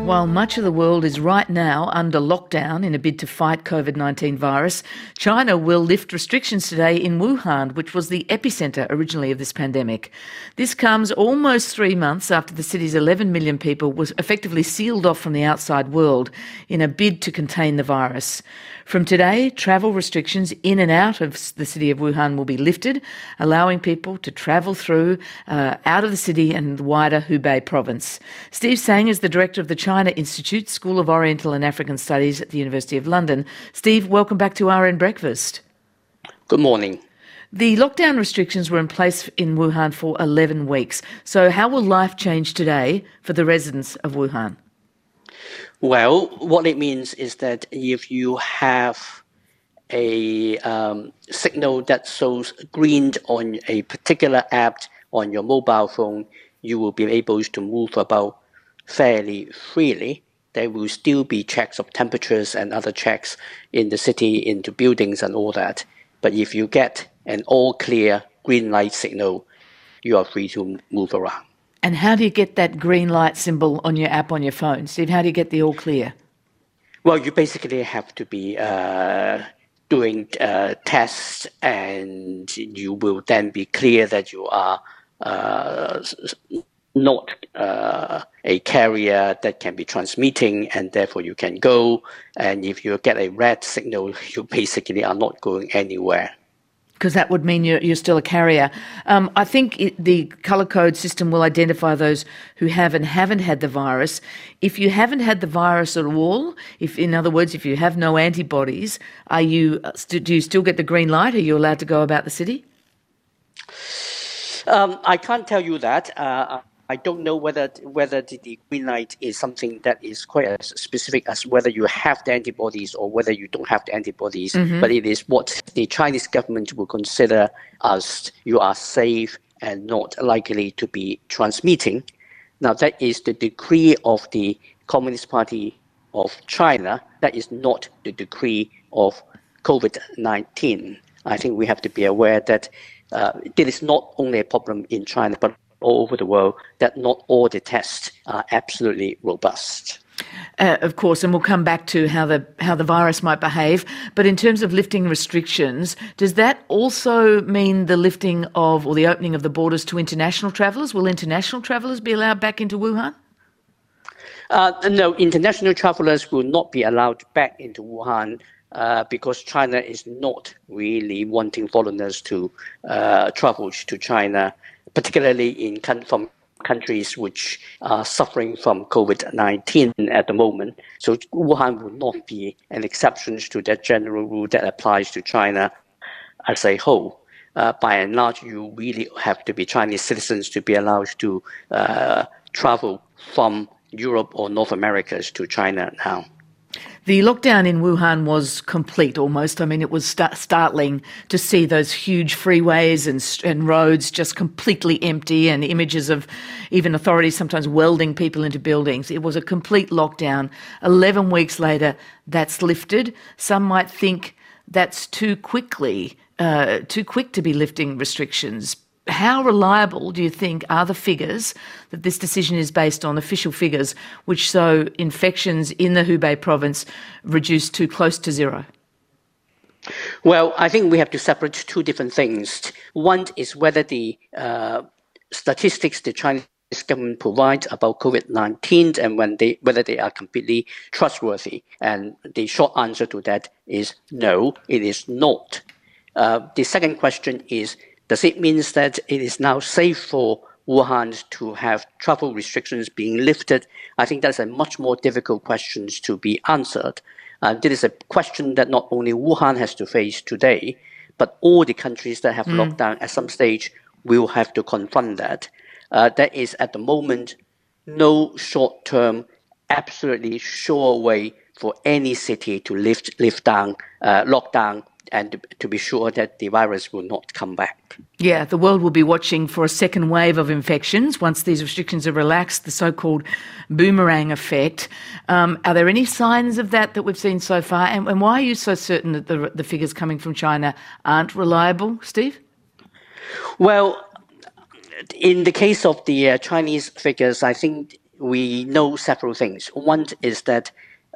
While much of the world is right now under lockdown in a bid to fight COVID-19 virus, China will lift restrictions today in Wuhan, which was the epicentre originally of this pandemic. This comes almost 3 months after the city's 11 million people was effectively sealed off from the outside world in a bid to contain the virus. From today, travel restrictions in and out of the city of Wuhan will be lifted, allowing people to travel through out of the city and the wider Hubei province. Steve Tsang is the director of the China Institute, School of Oriental and African Studies at the University of London. Steve, welcome back to RN Breakfast. Good morning. The lockdown restrictions were in place in Wuhan for 11 weeks. So how will life change today for the residents of Wuhan? Well, what it means is that if you have a signal that shows green on a particular app on your mobile phone, you will be able to move about fairly freely. There will still be checks of temperatures and other checks in the city, into buildings and all that. But if you get an all clear green light signal, you are free to move around. And how do you get that green light symbol on your app on your phone? Steve, how do you get the all clear? Well, you basically have to be doing tests, and you will then be clear that you are not a carrier that can be transmitting, and therefore you can go. And if you get a red signal, you basically are not going anywhere. Because that would mean you're still a carrier. I think the colour code system will identify those who have and haven't had the virus. If you haven't had the virus at all, in other words, if you have no antibodies, do you still get the green light? Are you allowed to go about the city? I can't tell you that. I don't know whether the green light is something that is quite as specific as whether you have the antibodies or whether you don't have the antibodies. Mm-hmm. But it is what the Chinese government will consider as you are safe and not likely to be transmitting. Now, that is the decree of the Communist Party of China. That is not the decree of COVID-19. I think we have to be aware that it is not only a problem in China, but all over the world, that not all the tests are absolutely robust. Of course, and we'll come back to how the virus might behave. But in terms of lifting restrictions, does that also mean the lifting of or the opening of the borders to international travellers? Will international travellers be allowed back into Wuhan? No, international travellers will not be allowed back into Wuhan because China is not really wanting foreigners to travel to China, particularly from countries which are suffering from COVID-19 at the moment. So Wuhan will not be an exception to that general rule that applies to China as a whole. By and large, you really have to be Chinese citizens to be allowed to travel from Europe or North America to China now. The lockdown in Wuhan was complete almost. I mean, it was startling to see those huge freeways and roads just completely empty, and images of even authorities sometimes welding people into buildings. It was a complete lockdown. 11 weeks later, that's lifted. Some might think that's too quick to be lifting restrictions. How reliable do you think are the figures that this decision is based on, official figures, which show infections in the Hubei province reduced to close to zero? Well, I think we have to separate two different things. One is whether the statistics the Chinese government provides about COVID-19 and whether they are completely trustworthy. And the short answer to that is no, it is not. The second question is, does it mean that it is now safe for Wuhan to have travel restrictions being lifted? I think that's a much more difficult question to be answered. This is a question that not only Wuhan has to face today, but all the countries that have locked down at some stage will have to confront that. There is at the moment no short-term, absolutely sure way for any city to lock down, and to be sure that the virus will not come back. Yeah, the world will be watching for a second wave of infections once these restrictions are relaxed, the so-called boomerang effect. Are there any signs of that we've seen so far? And why are you so certain that the figures coming from China aren't reliable, Steve? Well, in the case of the Chinese figures, I think we know several things. One is that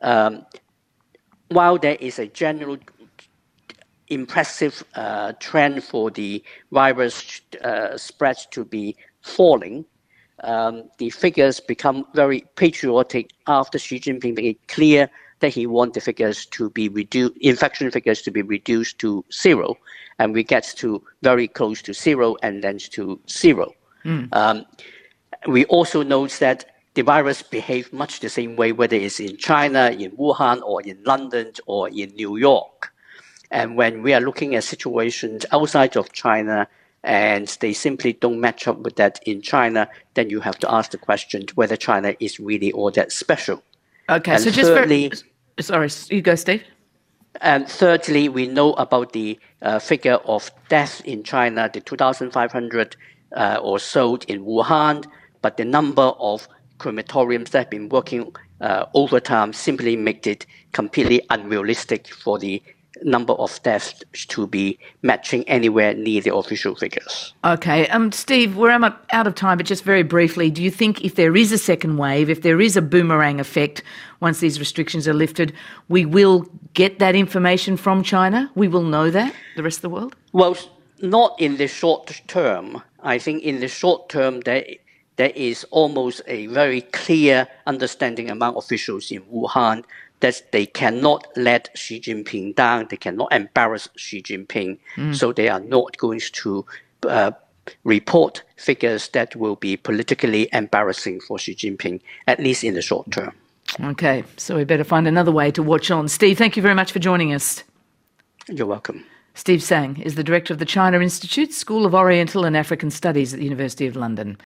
while there is a general impressive trend for the virus spread to be falling, the figures become very patriotic after Xi Jinping made it clear that he wants the figures to be reduced, infection figures to be reduced to zero, and we get to very close to zero and then to zero. We also note that the virus behaves much the same way, whether it's in China, in Wuhan, or in London, or in New York. And when we are looking at situations outside of China and they simply don't match up with that in China, then you have to ask the question whether China is really all that special. Okay, and so just thirdly, sorry, you go, Steve. And thirdly, we know about the figure of deaths in China, the 2,500 or so in Wuhan, but the number of crematoriums that have been working overtime simply make it completely unrealistic for the number of deaths to be matching anywhere near the official figures. Okay. Steve, we're out of time, but just very briefly, do you think if there is a second wave, if there is a boomerang effect once these restrictions are lifted, we will get that information from China? We will know that, the rest of the world? Well, not in the short term. I think in the short term, there is almost a very clear understanding among officials in Wuhan that they cannot let Xi Jinping down, they cannot embarrass Xi Jinping, so they are not going to report figures that will be politically embarrassing for Xi Jinping, at least in the short term. Okay, so we better find another way to watch on. Steve, thank you very much for joining us. You're welcome. Steve Tsang is the director of the China Institute, School of Oriental and African Studies at the University of London.